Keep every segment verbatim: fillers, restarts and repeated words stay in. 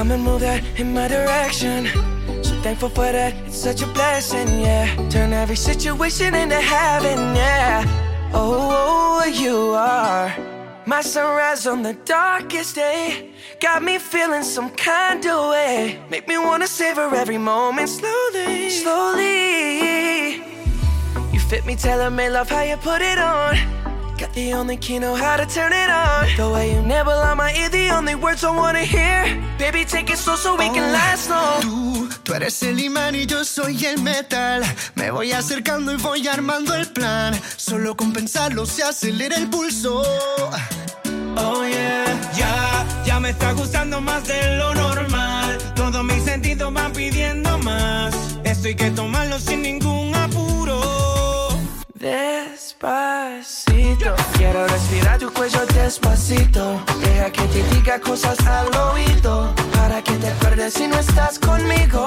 come and move that in my direction. So thankful for that, it's such a blessing, yeah. Turn every situation into heaven, yeah. Oh, you are my sunrise on the darkest day. Got me feeling some kind of way. Make me wanna savor every moment slowly, slowly. You fit me, tailor-made, love how you put it on. Got the only key, know how to turn it on. The way you nibble on my ear, the only words I wanna hear. Baby, take it slow so we can last long. Tú, tú eres el imán y yo soy el metal. Me voy acercando y voy armando el plan. Solo con pensarlo se acelera el pulso. Oh yeah, ya, ya me está gustando más de lo normal. Todos mis sentidos van pidiendo más. Esto hay que tomarlo sin ningún apuro. Despacito, quiero respirar tu cuello despacito. Deja que te diga cosas al oído, para que te acuerdes si no estás conmigo.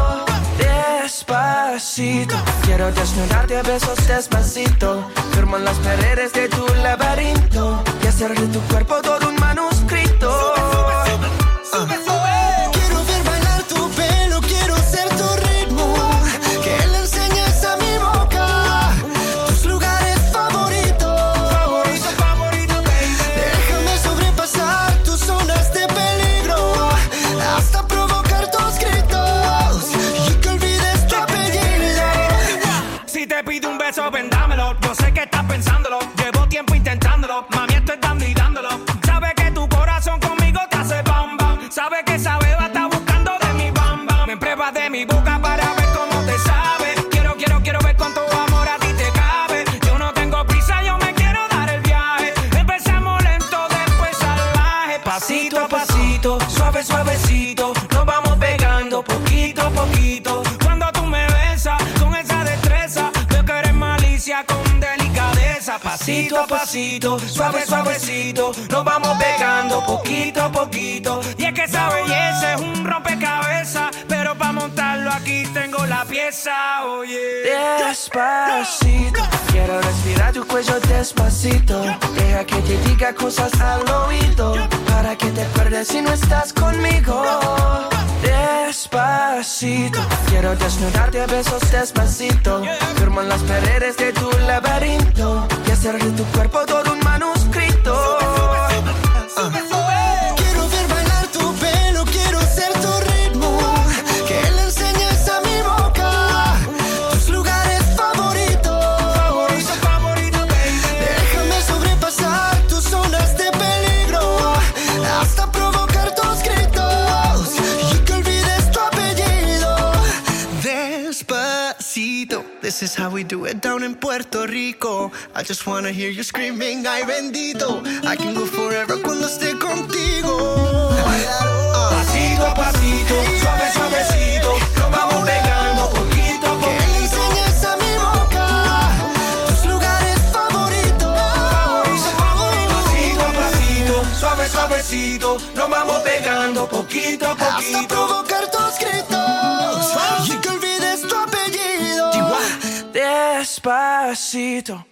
Despacito, quiero desnudarte a besos despacito. Firmo en las paredes de tu laberinto y hacer de tu cuerpo todo un manuscrito. Sube, sube, sube. Quiero ver bailar tu pelo, quiero ser tu ritmo. Que le enseñes a mi boca tus lugares favoritos. Favorito, favorito, baby. Déjame sobrepasar tus zonas de peligro, hasta provocar tus gritos y que olvides tu apellido. Si te pido un beso, ven dámelo. Yo sé que estás pensándolo, llevo tiempo intentándolo. Mami, esto es dando y dándolo. Sabes que tu corazón conmigo te hace bam bam. Sabes que esa beba está buscando de mi bam bam. Me pruebas de mi boca para ver cómo te sabe. Quiero, quiero, quiero ver cuánto amor a ti te cabe. Yo no tengo prisa, yo me quiero dar el viaje. Empezamos lento, después salvaje. Pasito a pasito, suave, suavecito. Nos vamos pegando poquito a poquito. Cuando tú me besas con esa destreza, veo que eres malicia con delicadeza. Pasito a pasito, suave, suavecito. Nos vamos pegando poquito a poquito. Y es que esa belleza es un rompecabezas, pero para montarlo aquí tengo la pieza, oye. Despacito, quiero respirar tu cuello despacito. Deja que te diga cosas al oído, para que te acuerdes si no estás conmigo. Despacito, quiero desnudarte a besos despacito. Firmo en las paredes de tu laberinto y hacer de tu cuerpo todo un manuscrito. Sube, sube. Quiero ver bailar tu pelo, quiero ser tu ritmo. Que le enseñes a mi boca tus lugares favoritos. Favorito, favorito, baby. Déjame sobrepasar tus zonas de peligro, hasta provocar tus gritos y que olvides tu apellido. Despacito, this is how we do it down in Puerto Rico. I just wanna hear you screaming, ay bendito. I can go forever cuando esté contigo. Pasito a pasito, suave, suavecito. Nos vamos pegando poquito a Que le poquito. enseñes a mi boca tus lugares favoritos. Pasito a pasito, suave, suavecito. Nos vamos pegando poquito a Hasta poquito. provocar tus gritos y que olvides tu apellido. Despacito.